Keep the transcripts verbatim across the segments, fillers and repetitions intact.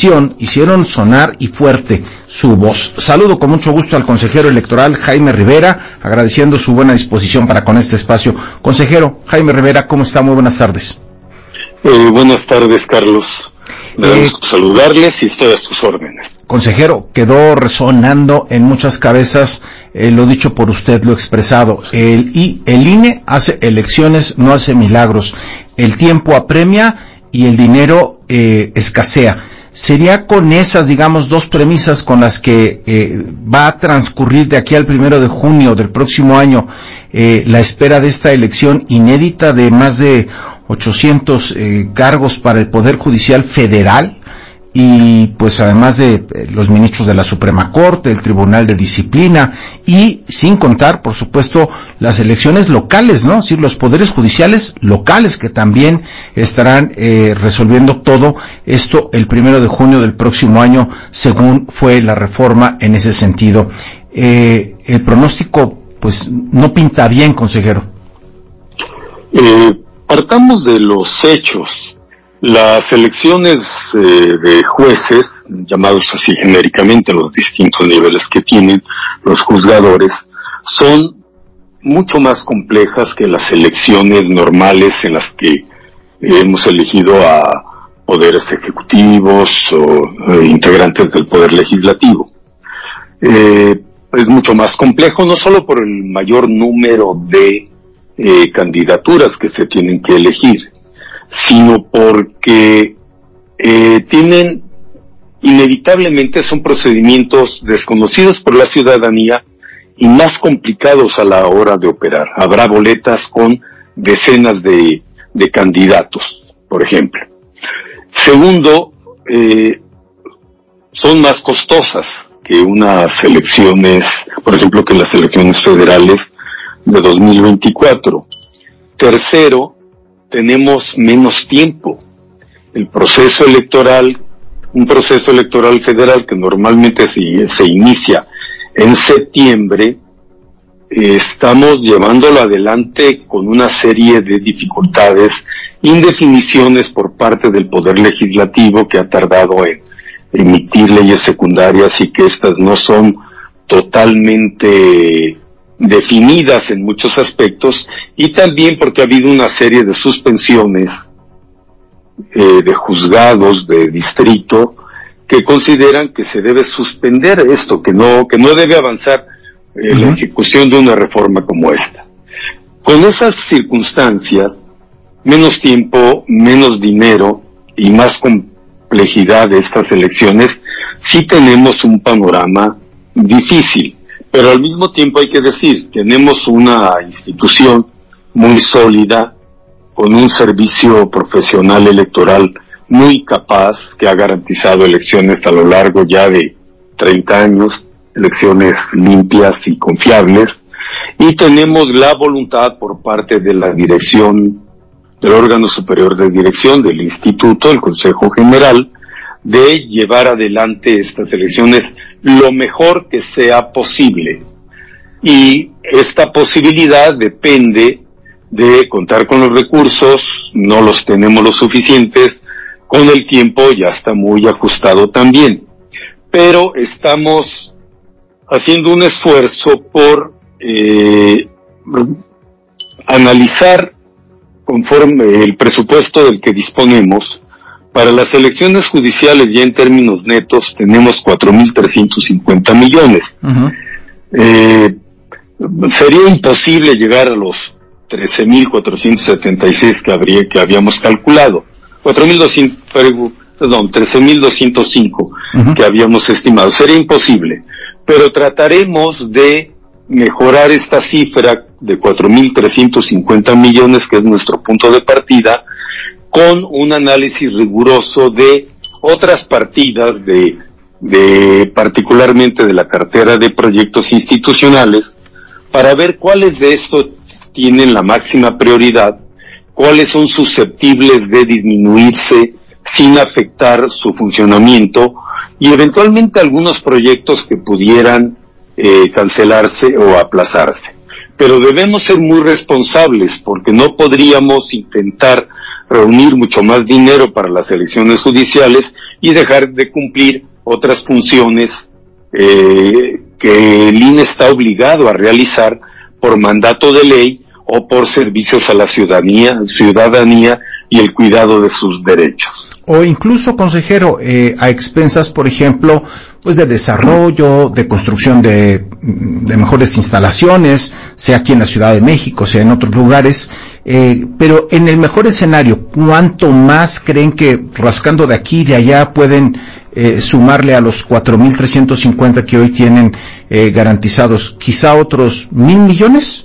ocasión hicieron sonar y fuerte su voz. Saludo con mucho gusto al consejero electoral Jaime Rivera, agradeciendo su buena disposición para con este espacio. Consejero Jaime Rivera, ¿cómo está? Muy buenas tardes. Eh, buenas tardes, Carlos. Me da gusto saludarles y estoy a sus órdenes. Consejero, quedó resonando en muchas cabezas eh, lo dicho por usted, lo expresado. El, I, el I N E hace elecciones, no hace milagros. El tiempo apremia y el dinero eh, escasea. ¿Sería con esas, digamos, dos premisas con las que eh, va a transcurrir de aquí al primero de junio del próximo año eh, la espera de esta elección inédita de más de ochocientos eh, cargos para el Poder Judicial Federal? Y pues además de eh, los ministros de la Suprema Corte, el Tribunal de Disciplina, y sin contar, por supuesto, las elecciones locales, ¿no? Es decir, los poderes judiciales locales que también estarán eh, resolviendo todo esto el primero de junio del próximo año, según fue la reforma en ese sentido. Eh, el pronóstico, pues, no pinta bien, consejero. Eh, partamos de los hechos. Las elecciones eh, de jueces, llamados así genéricamente, los distintos niveles que tienen los juzgadores, son mucho más complejas que las elecciones normales en las que hemos elegido a poderes ejecutivos o eh, integrantes del poder legislativo. Eh, es mucho más complejo, no solo por el mayor número de eh, candidaturas que se tienen que elegir, sino porque eh, tienen, inevitablemente son procedimientos desconocidos por la ciudadanía y más complicados a la hora de operar. Habrá boletas con decenas de, de candidatos, por ejemplo. Segundo, eh, son más costosas que unas elecciones, por ejemplo, que las elecciones federales de dos mil veinticuatro. Tercero, tenemos menos tiempo. El proceso electoral, un proceso electoral federal que normalmente se, se inicia en septiembre, eh, estamos llevándolo adelante con una serie de dificultades, indefiniciones por parte del Poder Legislativo, que ha tardado en emitir leyes secundarias y que estas no son totalmente definidas en muchos aspectos, y también porque ha habido una serie de suspensiones eh, de juzgados de distrito que consideran que se debe suspender esto, que no que no debe avanzar eh, uh-huh. la ejecución de una reforma como esta. Con esas circunstancias, menos tiempo, menos dinero y más complejidad de estas elecciones, sí tenemos un panorama difícil. Pero al mismo tiempo hay que decir, tenemos una institución muy sólida, con un servicio profesional electoral muy capaz, que ha garantizado elecciones a lo largo ya de treinta años, elecciones limpias y confiables, y tenemos la voluntad por parte de la dirección, del órgano superior de dirección del instituto, el Consejo General, de llevar adelante estas elecciones lo mejor que sea posible. Y esta posibilidad depende de contar con los recursos, no los tenemos los suficientes, con el tiempo ya está muy ajustado también. Pero estamos haciendo un esfuerzo por eh, analizar conforme el presupuesto del que disponemos. Para las elecciones judiciales, ya en términos netos, tenemos cuatro mil trescientos cincuenta millones. Uh-huh. Eh, sería imposible llegar a los trece mil cuatrocientos setenta y seis que habría, que habíamos calculado. cuatro mil doscientos, perdón, trece mil doscientos cinco uh-huh. que habíamos estimado. Sería imposible. Pero trataremos de mejorar esta cifra de cuatro mil trescientos cincuenta millones, que es nuestro punto de partida, con un análisis riguroso de otras partidas de, de particularmente de la cartera de proyectos institucionales, para ver cuáles de estos tienen la máxima prioridad, cuáles son susceptibles de disminuirse sin afectar su funcionamiento, y eventualmente algunos proyectos que pudieran eh, cancelarse o aplazarse. Pero debemos ser muy responsables, porque no podríamos intentar reunir mucho más dinero para las elecciones judiciales y dejar de cumplir otras funciones eh, que el I N E está obligado a realizar por mandato de ley o por servicios a la ciudadanía, ciudadanía y el cuidado de sus derechos. O incluso, consejero, eh, a expensas, por ejemplo, pues de desarrollo, de construcción de, de mejores instalaciones, sea aquí en la Ciudad de México, sea en otros lugares, eh, pero en el mejor escenario, ¿cuánto más creen que rascando de aquí y de allá pueden eh, sumarle a los cuatro mil trescientos cincuenta que hoy tienen eh, garantizados? ¿Quizá otros mil millones?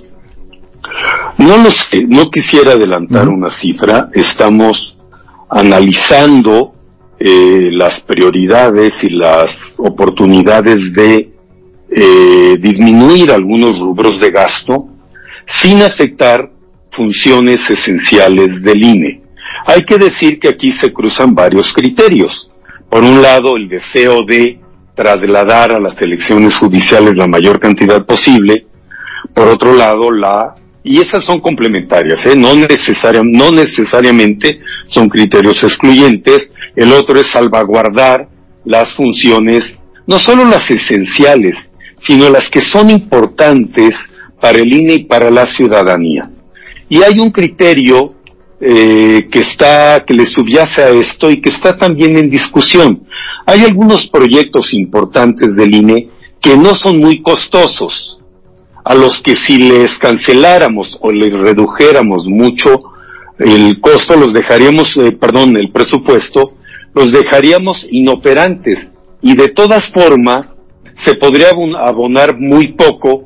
No lo sé, no quisiera adelantar uh-huh. una cifra. Estamos analizando eh, las prioridades y las oportunidades de eh, disminuir algunos rubros de gasto sin afectar funciones esenciales del I N E. Hay que decir que aquí se cruzan varios criterios. Por un lado, el deseo de trasladar a las elecciones judiciales la mayor cantidad posible. Por otro lado, la y esas son complementarias, ¿eh? no, necesaria, no necesariamente son criterios excluyentes. El otro es salvaguardar las funciones, no solo las esenciales, sino las que son importantes para el I N E y para la ciudadanía. Y hay un criterio eh, que está, que le subyace a esto y que está también en discusión. Hay algunos proyectos importantes del I N E que no son muy costosos, a los que si les canceláramos o les redujéramos mucho el costo, los dejaríamos, eh, perdón, el presupuesto, los dejaríamos inoperantes, y de todas formas se podría abonar muy poco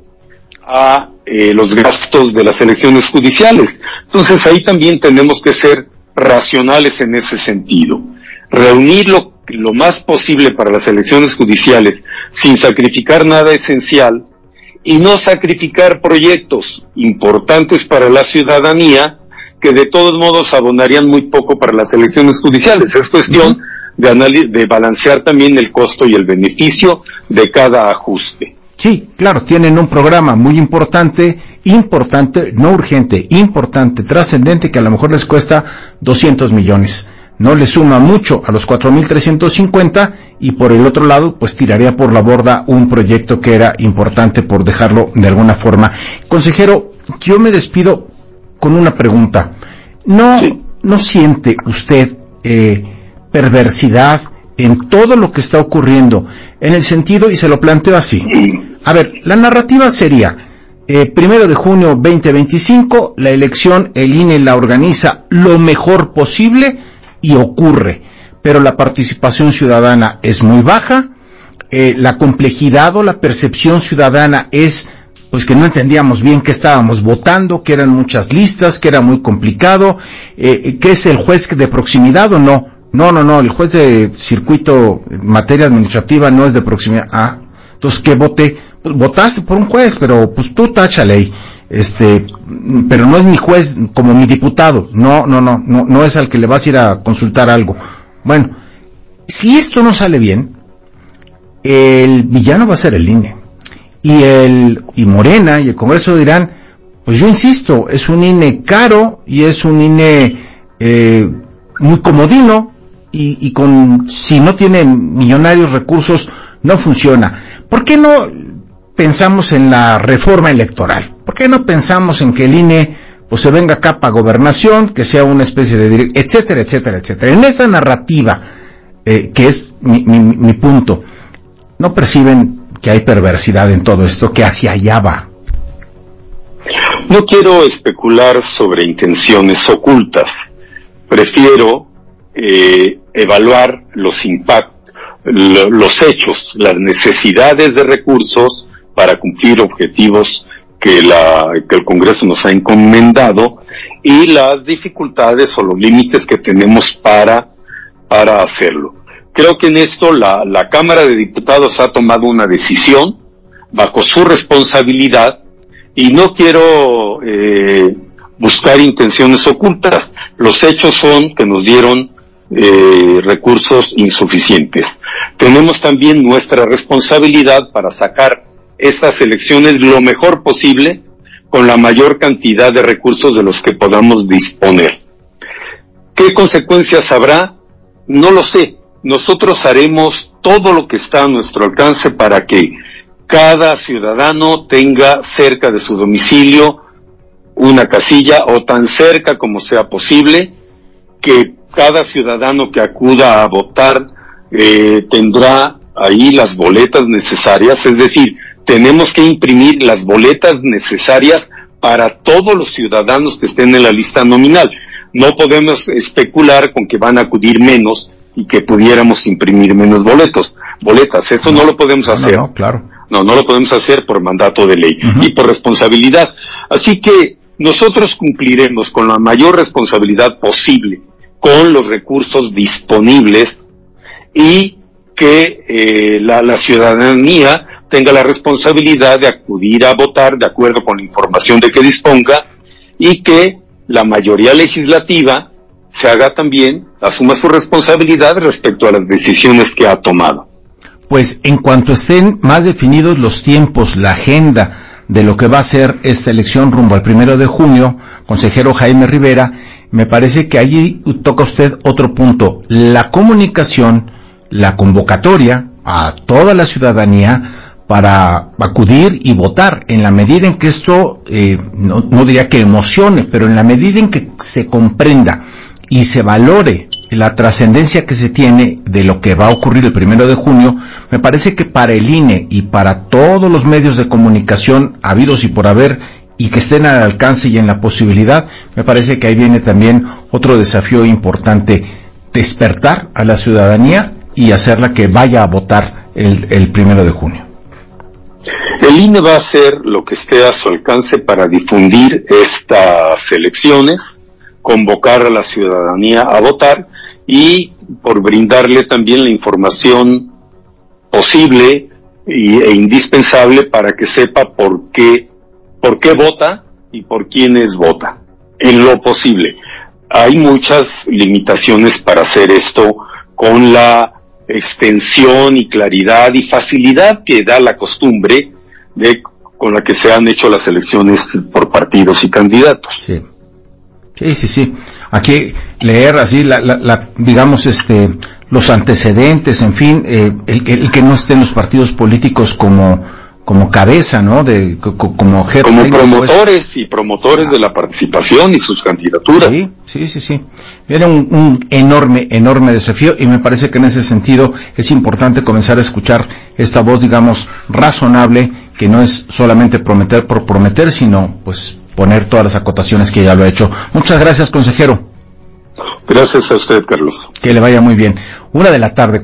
a eh, los gastos de las elecciones judiciales. Entonces ahí también tenemos que ser racionales en ese sentido. Reunir lo, lo más posible para las elecciones judiciales sin sacrificar nada esencial, y no sacrificar proyectos importantes para la ciudadanía que de todos modos abonarían muy poco para las elecciones judiciales. Es cuestión de, analiz- de balancear también el costo y el beneficio de cada ajuste. Sí, claro, tienen un programa muy importante, importante, no urgente, importante, trascendente, que a lo mejor les cuesta doscientos millones. No le suma mucho a los cuatro mil trescientos cincuenta, y por el otro lado, pues tiraría por la borda un proyecto que era importante, por dejarlo de alguna forma. Consejero, yo me despido con una pregunta. ¿No, sí. no siente usted eh, perversidad en todo lo que está ocurriendo? En el sentido, y se lo planteo así. A ver, la narrativa sería, eh, primero de junio veinte veinticinco, la elección, el I N E la organiza lo mejor posible, y ocurre, pero la participación ciudadana es muy baja, eh, la complejidad o la percepción ciudadana es pues que no entendíamos bien qué estábamos votando, que eran muchas listas, que era muy complicado, eh, ¿qué es el juez de proximidad o no? No, no, no, el juez de circuito en materia administrativa no es de proximidad. Ah, entonces, ¿qué voté? Pues votaste por un juez, pero pues tú táchale ahí. Este, pero no es mi juez como mi diputado, no, no, no, no, no es al que le vas a ir a consultar algo. Bueno, si esto no sale bien, el villano va a ser el I N E, y el, y Morena y el Congreso dirán, pues yo insisto, es un I N E caro, y es un I N E eh, muy comodino, y, y con, si no tiene millonarios recursos, no funciona. ¿Por qué no pensamos en la reforma electoral? ¿Por qué no pensamos en que el I N E pues se venga acá para gobernación, que sea una especie de direct, etcétera, etcétera, etcétera? En esa narrativa, eh, que es mi, mi, mi punto, ¿no perciben que hay perversidad en todo esto, que hacia allá va? No quiero especular sobre intenciones ocultas. Prefiero eh, evaluar los impactos, lo, los hechos, las necesidades de recursos para cumplir objetivos que, la, que el Congreso nos ha encomendado, y las dificultades o los límites que tenemos para, para hacerlo. Creo que en esto la, la Cámara de Diputados ha tomado una decisión bajo su responsabilidad, y no quiero eh, buscar intenciones ocultas. Los hechos son que nos dieron eh, recursos insuficientes. Tenemos también nuestra responsabilidad para sacar estas elecciones lo mejor posible, con la mayor cantidad de recursos de los que podamos disponer. ¿Qué consecuencias habrá? No lo sé. nosotros haremos todo lo que está a nuestro alcance para que cada ciudadano tenga cerca de su domicilio una casilla, o tan cerca como sea posible, que cada ciudadano que acuda a votar eh, tendrá ahí las boletas necesarias, es decir, tenemos que imprimir las boletas necesarias para todos los ciudadanos que estén en la lista nominal. No podemos especular con que van a acudir menos y que pudiéramos imprimir menos boletos, boletas, eso no, no lo podemos hacer. No, no, claro. No, no lo podemos hacer por mandato de ley uh-huh. y por responsabilidad. Así que nosotros cumpliremos con la mayor responsabilidad posible con los recursos disponibles y que eh, la, la ciudadanía tenga la responsabilidad de acudir a votar de acuerdo con la información de que disponga, y que la mayoría legislativa se haga también, asuma su responsabilidad respecto a las decisiones que ha tomado. Pues en cuanto estén más definidos los tiempos, la agenda de lo que va a ser esta elección rumbo al primero de junio, consejero Jaime Rivera, me parece que allí toca usted otro punto, la comunicación, la convocatoria a toda la ciudadanía para acudir y votar, en la medida en que esto, eh, no, no diría que emocione, pero en la medida en que se comprenda y se valore la trascendencia que se tiene de lo que va a ocurrir el primero de junio, me parece que para el I N E y para todos los medios de comunicación habidos y por haber, y que estén al alcance y en la posibilidad, me parece que ahí viene también otro desafío importante, despertar a la ciudadanía y hacerla que vaya a votar el, el primero de junio. El I N E va a hacer lo que esté a su alcance para difundir estas elecciones, convocar a la ciudadanía a votar y por brindarle también la información posible y, e indispensable para que sepa por qué, por qué vota y por quiénes vota, en lo posible. Hay muchas limitaciones para hacer esto con la extensión y claridad y facilidad que da la costumbre de con la que se han hecho las elecciones por partidos y candidatos. Sí. Sí, sí, sí. Aquí leer así, la, la, la, digamos, este, los antecedentes, en fin, eh, el, el que no estén los partidos políticos como, como cabeza, ¿no? De, como jefe. Como promotores pues, y promotores ah. de la participación y sus candidaturas. Sí, sí, sí, sí. Era un, un enorme, enorme desafío, y me parece que en ese sentido es importante comenzar a escuchar esta voz, digamos, razonable, que no es solamente prometer por prometer, sino, pues, poner todas las acotaciones que ya lo ha hecho. Muchas gracias, consejero. Gracias a usted, Carlos. Que le vaya muy bien. Una de la tarde.